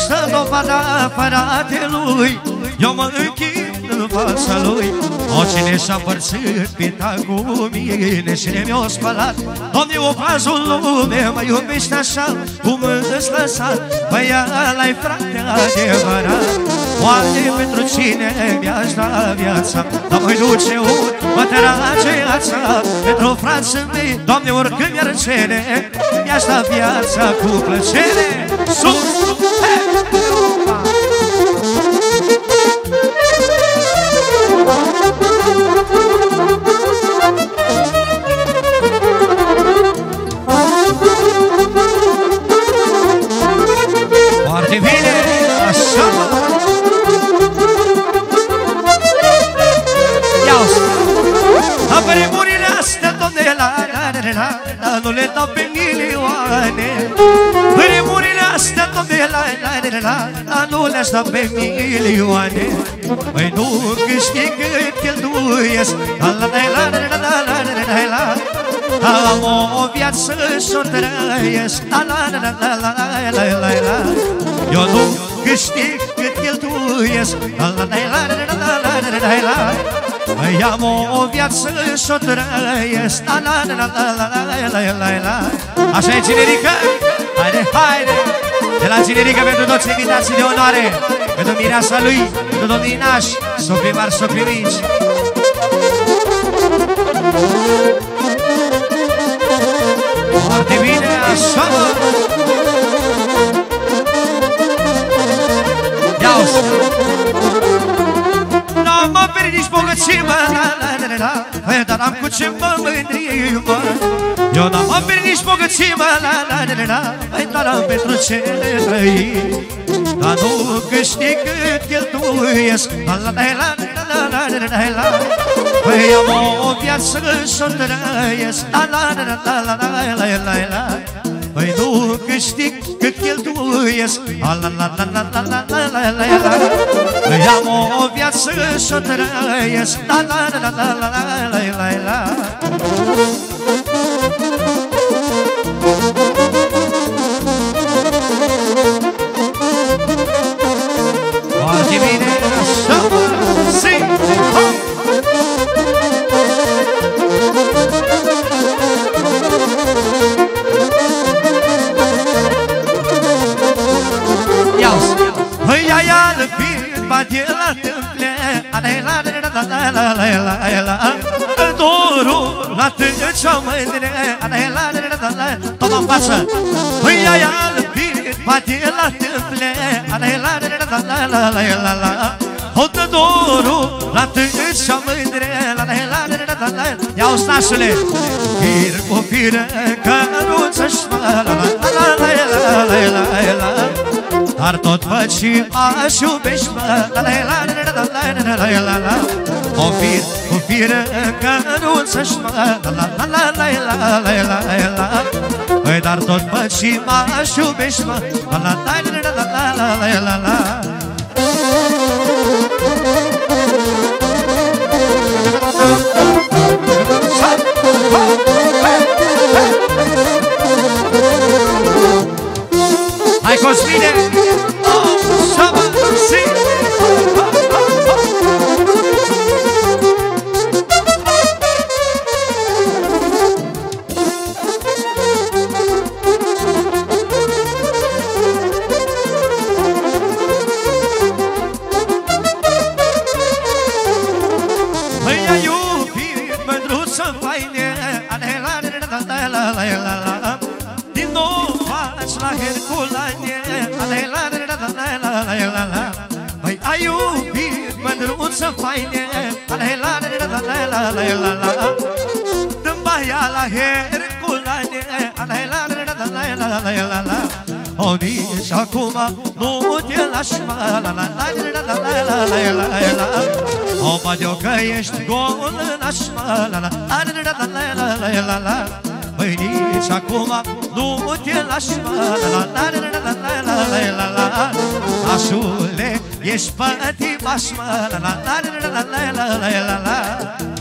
stă dovada fratelui, eu mă închin în fața lui. Oricine și-a împărțit pinta cu mine, cine mi-a spălat, Doamne, obrazul lume mă iubește așa cum îți lăsat. Păi ăla-i frate adevărat. Oare pentru cine mi-aș da viața, dar mă duce un mă trage ața. Pentru frații mei, Doamne, oricând mi-ar cere, mi-aș da viața cu plăcere. Sus! Foarte bine, așa. Ia-o-ți. În vremurile astea, Doamne, nu le dau pe milioane. Vremurile astea, Doamne, nu le-aș da pe milioane. Păi nu câștig cât cheltuiesc. Am o viață și-o trăiesc. Eu nu câștig cât cheltuiesc. Păi am o viață și-o trăiesc. Așa e Cinerica? Haide, haide! De la Cinerica pentru toți invitații de onoare, pentru mireasa lui, pentru domnii nași, soprimari, soprimici. Foarte bine, așa! Ia-o-ți! N-am averit nici bogăție, mă, dar am cu ce mă mândri, mă. Eu n-am averit nici bogăție, mă, dar am pentru ce trăi. Dar nu câștig cât cheltuiesc. Păi am o viață și-o trăiesc. Păi nu câștig cât cheltuiesc. Păi am o viață și-o trăiesc. Foarte bine, așa, si, hop! Ia-o-ți! Păi aia lăpit, bate la tâmple, dorul la tâncea mândre, tot în față! Păi aia lăpit, bate la tâmple, hot dorul la tâncea mândre, ia-o-ți, nașule! Fir cu firă, căruță-și dar tot păci aș iubești, mă. O fir cu firă, căruță-și mă. Păi dar tot păci aș iubești, mă. Hai, Cosmine! Să mă simt! Măi-a iubit, mândruță faine, din nou faci la Herculane. Măi, a iubit, mândruță faine, dă-mi baia la Herculane. O, nici acum nu te lași, o, bad-o că ești gol în aș, păi nici acum nu te lași, Așule, ești pătimaș,